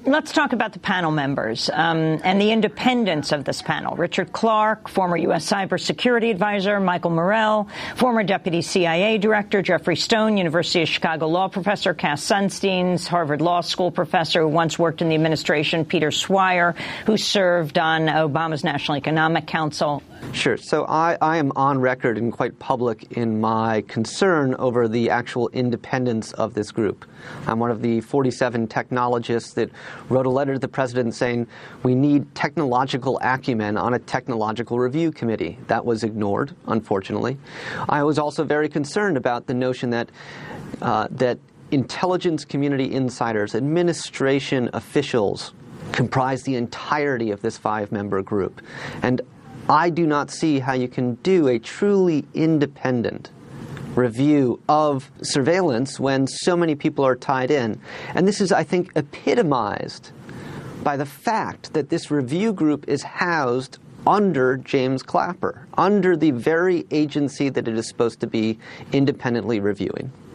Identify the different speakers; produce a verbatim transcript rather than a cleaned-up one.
Speaker 1: let's talk about the panel members um, and the independence of this panel. Richard Clarke, former U S cybersecurity advisor, Michael Morell, former deputy C I A director, Jeffrey Stone, University of Chicago law professor, Cass Sunstein, Harvard Law School professor who once worked in the administration, Peter Swire, who served on Obama's National Economic Council.
Speaker 2: Sure. So I, I am on record and quite public in my concern over the actual independence of this group. I'm one of the forty-seven technologists that wrote a letter to the president saying we need technological acumen on a technological review committee. That was ignored, unfortunately. I was also very concerned about the notion that uh, that intelligence community insiders, administration officials, comprise the entirety of this five-member group. And I do not see how you can do a truly independent review of surveillance when so many people are tied in. And this is, I think, epitomized by the fact that this review group is housed under James Clapper, under the very agency that it is supposed to be independently reviewing.